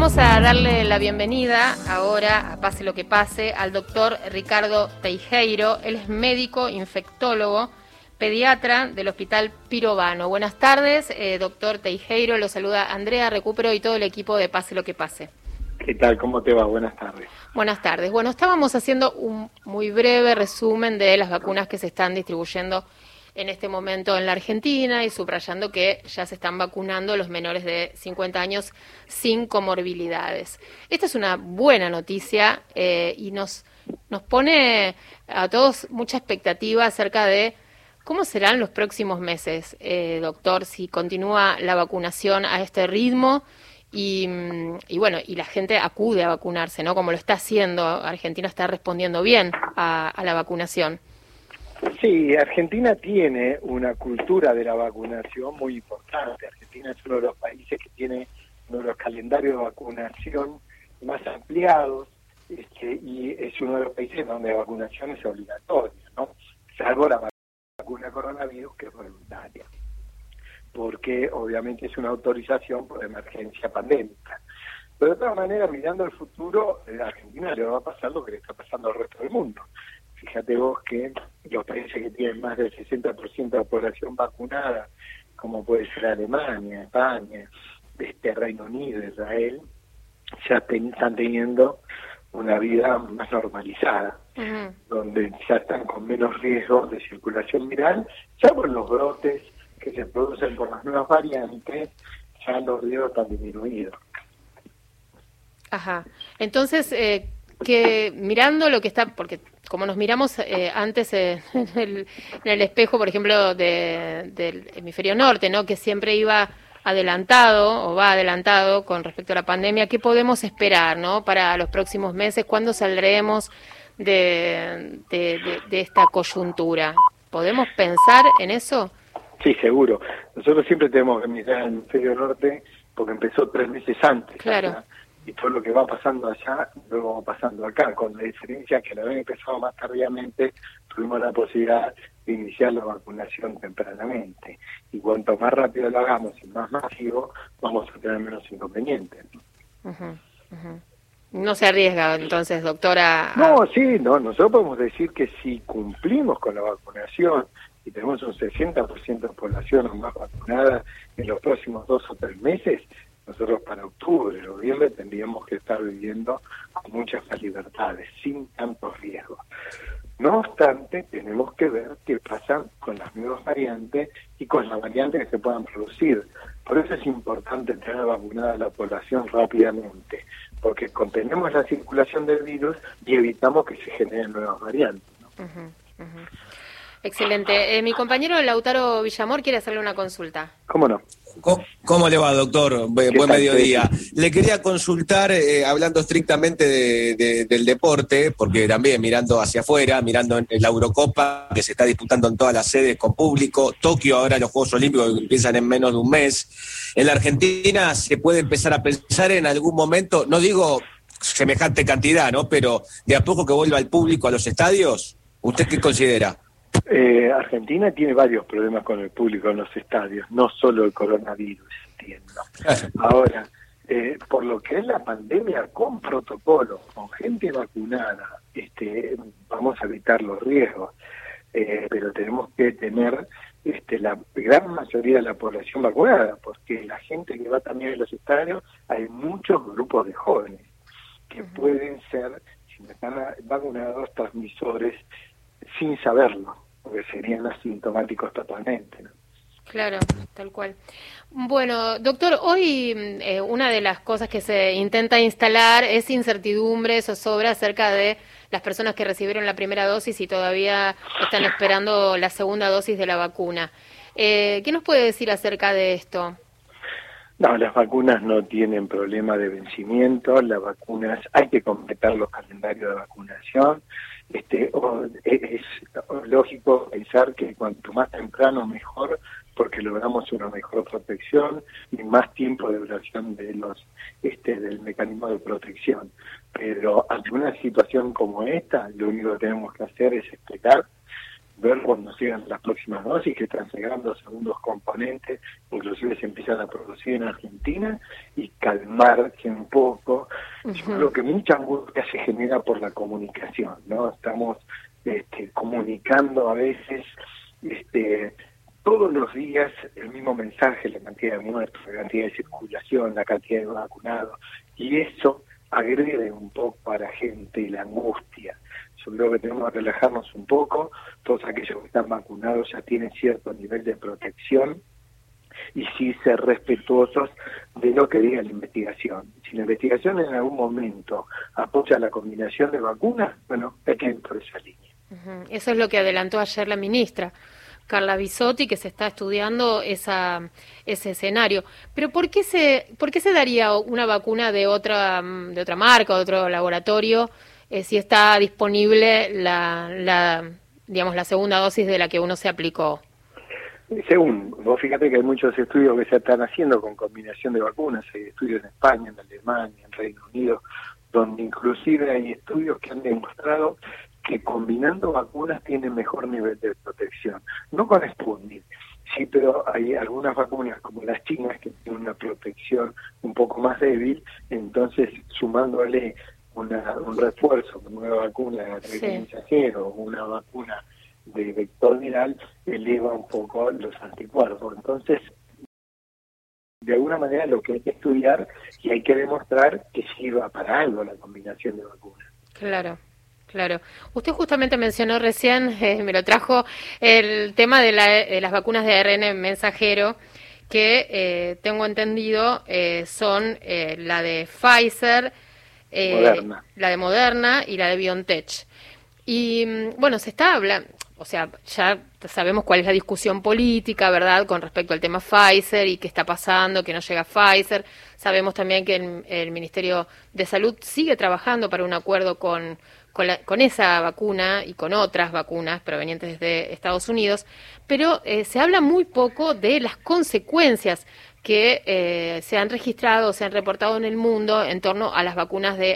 vamos a darle la bienvenida ahora, a Pase lo que pase, al doctor Ricardo Teijeiro. Él es médico, infectólogo, pediatra del Hospital Pirovano. Buenas tardes, doctor Teijeiro. Lo saluda Andrea Recupero y todo el equipo de Pase lo que pase. ¿Qué tal? ¿Cómo te va? Buenas tardes. Buenas tardes. Bueno, estábamos haciendo un muy breve resumen de las vacunas que se están distribuyendo en este momento en la Argentina y subrayando que ya se están vacunando los menores de 50 años sin comorbilidades. Esta es una buena noticia y nos pone a todos mucha expectativa acerca de cómo serán los próximos meses, doctor, si continúa la vacunación a este ritmo y bueno, y la gente acude a vacunarse, ¿no? Como lo está haciendo. Argentina está respondiendo bien a la vacunación. Sí, Argentina tiene una cultura de la vacunación muy importante. Argentina es uno de los países que tiene uno de los calendarios de vacunación más ampliados y es uno de los países donde la vacunación es obligatoria, ¿no? Salvo la vacuna coronavirus, que es voluntaria, porque obviamente es una autorización por emergencia pandémica. Pero de todas maneras, mirando el futuro, a Argentina le va a pasar lo que le está pasando al resto del mundo. Fíjate vos que los países que tienen más del 60% de la población vacunada, como puede ser Alemania, España, Reino Unido, Israel, ya están teniendo una vida más normalizada, donde ya están con menos riesgos de circulación viral, salvo en los brotes que se producen por las nuevas variantes, ya los riesgos están disminuidos. Ajá. Entonces, que mirando lo que está, porque como nos miramos antes en el espejo, por ejemplo, del hemisferio norte, ¿no? Que siempre iba adelantado o va adelantado con respecto a la pandemia, ¿qué podemos esperar, ¿no? Para los próximos meses? ¿Cuándo saldremos de esta coyuntura? ¿Podemos pensar en eso? Sí, seguro. Nosotros siempre tenemos que mirar al hemisferio norte porque empezó 3 meses antes. Claro. ¿verdad? Y todo lo que va pasando allá, luego va pasando acá, con la diferencia que al haber empezado más tardíamente, tuvimos la posibilidad de iniciar la vacunación tempranamente. Y cuanto más rápido lo hagamos y más masivo, vamos a tener menos inconvenientes. No se arriesga entonces, doctora. No, sí, no, nosotros podemos decir que si cumplimos con la vacunación y tenemos un 60% de población más vacunada en los próximos 2 o 3 meses, nosotros para octubre, noviembre tendríamos que estar viviendo con muchas más libertades, sin tantos riesgos. No obstante, tenemos que ver qué pasa con las nuevas variantes y con las variantes que se puedan producir. Por eso es importante tener vacunada a la población rápidamente, porque contenemos la circulación del virus y evitamos que se generen nuevas variantes, ¿no? Excelente. Mi compañero Lautaro Villamor quiere hacerle una consulta. ¿Cómo no? ¿Cómo le va, doctor? Buen mediodía. Le quería consultar, hablando estrictamente del deporte, porque también mirando hacia afuera, mirando en la Eurocopa, que se está disputando en todas las sedes con público, Tokio, ahora los Juegos Olímpicos que empiezan en menos de un mes. En la Argentina se puede empezar a pensar en algún momento, no digo semejante cantidad, ¿no? Pero de a poco que vuelva el público a los estadios. ¿Usted qué considera? Argentina tiene varios problemas con el público en los estadios, no solo el coronavirus, entiendo. Ahora, por lo que es la pandemia, con protocolo, con gente vacunada, vamos a evitar los riesgos, pero tenemos que tener la gran mayoría de la población vacunada, porque la gente que va también a los estadios, hay muchos grupos de jóvenes que pueden ser, si no están vacunados, transmisores sin saberlo, porque serían asintomáticos totalmente, ¿no? Claro, tal cual. Bueno, doctor, hoy una de las cosas que se intenta instalar es incertidumbre, zozobra acerca de las personas que recibieron la primera dosis y todavía están esperando la segunda dosis de la vacuna. ¿Qué nos puede decir acerca de esto? No, las vacunas no tienen problema de vencimiento, las vacunas hay que completar los calendarios de vacunación. Es lógico pensar que cuanto más temprano mejor, porque logramos una mejor protección y más tiempo de duración de del mecanismo de protección. Pero ante una situación como esta, lo único que tenemos que hacer es explicar ver cuando llegan las próximas dosis, que están llegando segundos componentes, inclusive se empiezan a producir en Argentina, y calmarse un poco. Yo creo que mucha angustia se genera por la comunicación, ¿no? Estamos comunicando a veces todos los días el mismo mensaje, la cantidad de muertos, la cantidad de circulación, la cantidad de vacunados, y eso agrede un poco a la gente y la angustia. Yo creo que tenemos que relajarnos un poco. Todos aquellos que están vacunados ya tienen cierto nivel de protección, y sí ser respetuosos de lo que diga la investigación. Si la investigación en algún momento apoya la combinación de vacunas, bueno, hay que ir por esa línea. Eso es lo que adelantó ayer la ministra Carla Bisotti, que se está estudiando ese escenario. Pero ¿por qué se daría una vacuna de otra marca, de otro laboratorio, si está disponible digamos, la segunda dosis de la que uno se aplicó? Según, vos fíjate que hay muchos estudios que se están haciendo con combinación de vacunas. Hay estudios en España, en Alemania, en Reino Unido, donde inclusive hay estudios que han demostrado que combinando vacunas tienen mejor nivel de protección. No con Sputnik, sí, pero hay algunas vacunas como las chinas que tienen una protección un poco más débil, entonces sumándole un refuerzo, una nueva vacuna de ARN mensajero, una vacuna de vector viral, eleva un poco los anticuerpos. Entonces, de alguna manera lo que hay que estudiar y hay que demostrar que sirva para algo la combinación de vacunas. Claro. Claro. Usted justamente mencionó recién, me lo trajo, el tema de las vacunas de ARN mensajero, que tengo entendido son la de Pfizer, la de Moderna y la de BioNTech. Y bueno, se está hablando, o sea, ya sabemos cuál es la discusión política, ¿verdad?, con respecto al tema Pfizer y qué está pasando, que no llega Pfizer. Sabemos también que el Ministerio de Salud sigue trabajando para un acuerdo con esa vacuna y con otras vacunas provenientes de Estados Unidos, pero se habla muy poco de las consecuencias que se han registrado, se han reportado en el mundo en torno a las vacunas de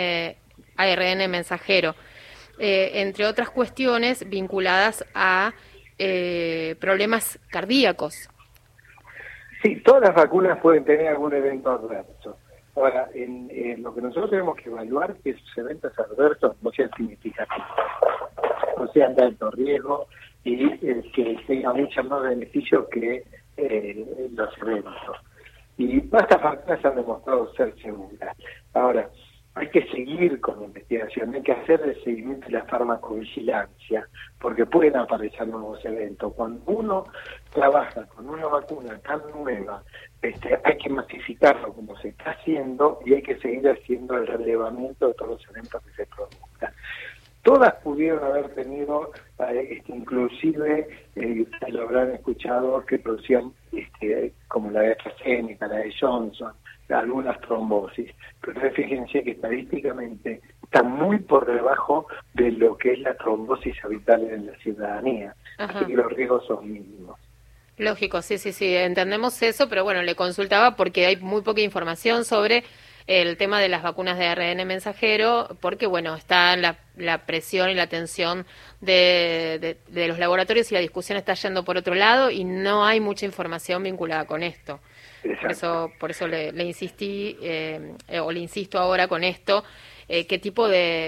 ARN mensajero, entre otras cuestiones vinculadas a problemas cardíacos. Sí, todas las vacunas pueden tener algún evento adverso. Ahora, en lo que nosotros tenemos que evaluar es que esos eventos adversos no sean significativos, no sean de alto riesgo y que tengan mucho más beneficio que los eventos. Y estas vacunas han demostrado ser seguras. Ahora, hay que seguir con la investigación, hay que hacer el seguimiento de la farmacovigilancia, porque pueden aparecer nuevos eventos. Cuando uno trabaja con una vacuna tan nueva, hay que masificarlo como se está haciendo y hay que seguir haciendo el relevamiento de todos los eventos que se produzcan. Todas pudieron haber tenido, inclusive, lo habrán escuchado, que producían, como la de AstraZeneca, la de Johnson, algunas trombosis, pero fíjense que estadísticamente está muy por debajo de lo que es la trombosis habitual en la ciudadanía. Ajá. Así que los riesgos son mínimos. Lógico, sí, entendemos eso, pero bueno, le consultaba porque hay muy poca información sobre el tema de las vacunas de ARN mensajero, porque bueno, está la presión y la tensión de los laboratorios y la discusión está yendo por otro lado y no hay mucha información vinculada con esto. Por eso le insistí, o le insisto ahora con esto, qué tipo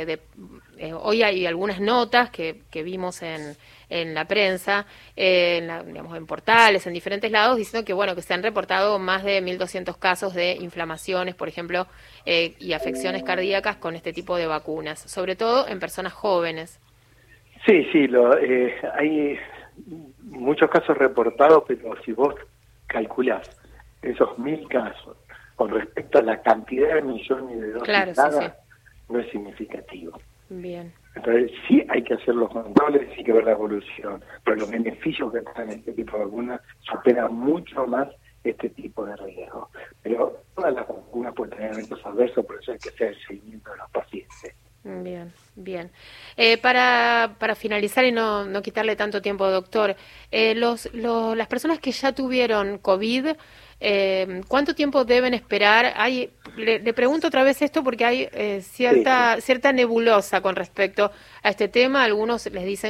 hoy hay algunas notas que vimos en la prensa, digamos, en portales, en diferentes lados, diciendo que bueno, que se han reportado más de 1.200 casos de inflamaciones, por ejemplo, y afecciones cardíacas con este tipo de vacunas, sobre todo en personas jóvenes. Sí, hay muchos casos reportados, pero si vos calculás esos 1.000 casos con respecto a la cantidad de millones de dosis dadas, no es significativo. Bien. Entonces sí hay que hacer los controles, sí hay que ver la evolución, pero los beneficios que traen este tipo de vacunas superan mucho más este tipo de riesgo. Pero todas las vacunas pueden tener eventos adversos, por eso hay que hacer el seguimiento de los pacientes. Bien. Para finalizar y no quitarle tanto tiempo, doctor, las personas que ya tuvieron COVID, ¿cuánto tiempo deben esperar? Le pregunto otra vez esto porque hay cierta nebulosa con respecto a este tema. Algunos les dicen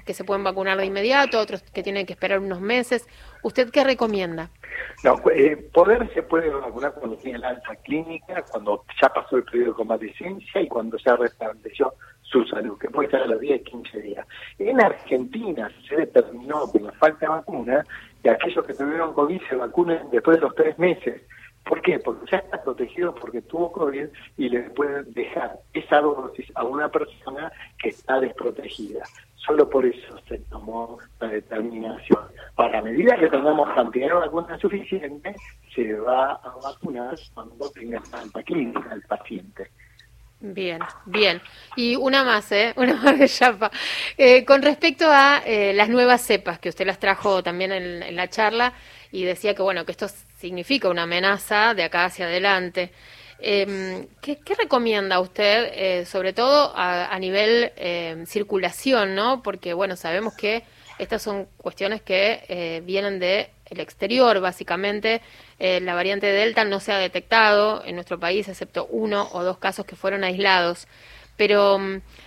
que se pueden vacunar de inmediato, otros que tienen que esperar unos meses. ¿Usted qué recomienda? No, se puede vacunar cuando tiene la alta clínica, cuando ya pasó el periodo de convalecencia y cuando ya restableció su salud, que puede estar a los 10, 15 días. En Argentina se determinó por la falta de vacuna que aquellos que tuvieron COVID se vacunen después de los 3 meses. ¿Por qué? Porque ya está protegido porque tuvo COVID y le pueden dejar esa dosis a una persona que está desprotegida. Solo por eso se tomó la determinación. Para a medida que tengamos cantidad de vacunas suficiente, se va a vacunar cuando tenga alta clínica el paciente. Bien, bien. Y una más de chapa. Con respecto a las nuevas cepas, que usted las trajo también en la charla, y decía que bueno, que esto significa una amenaza de acá hacia adelante. ¿Qué recomienda usted, sobre todo a nivel circulación, ¿no? Porque bueno, sabemos que estas son cuestiones que vienen del exterior, básicamente. La variante Delta no se ha detectado en nuestro país, excepto 1 o 2 casos que fueron aislados. Pero,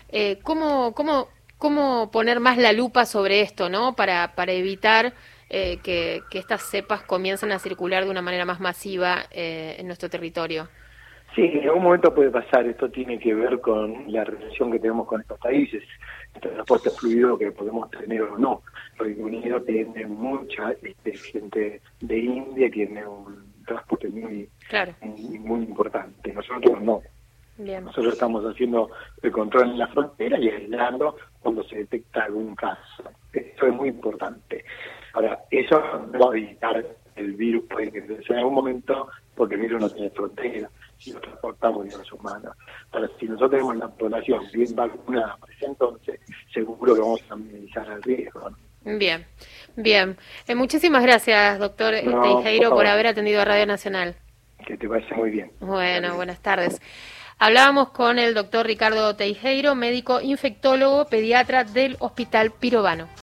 ¿cómo poner más la lupa sobre esto, ¿no? Para evitar que estas cepas comiencen a circular de una manera más masiva en nuestro territorio. Sí, en algún momento puede pasar. Esto tiene que ver con la relación que tenemos con estos países, el transporte fluido que podemos tener o no. Reino Unido tiene mucha gente de India, tiene un transporte muy importante. Nosotros no. Bien. Nosotros estamos haciendo el control en la frontera y aislando cuando se detecta algún caso. Eso es muy importante. Ahora, eso no va a evitar el virus, puede que en algún momento, porque el virus no tiene frontera, si lo transportamos en los humanos. Ahora, si nosotros tenemos la población bien vacunada, pues entonces seguro que vamos a minimizar el riesgo, ¿no? Bien, bien. Muchísimas gracias, doctor Teijeiro, por haber atendido a Radio Nacional. Que te vaya muy bien. Bueno, buenas tardes. Hablábamos con el doctor Ricardo Teijeiro, médico infectólogo pediatra del Hospital Pirovano.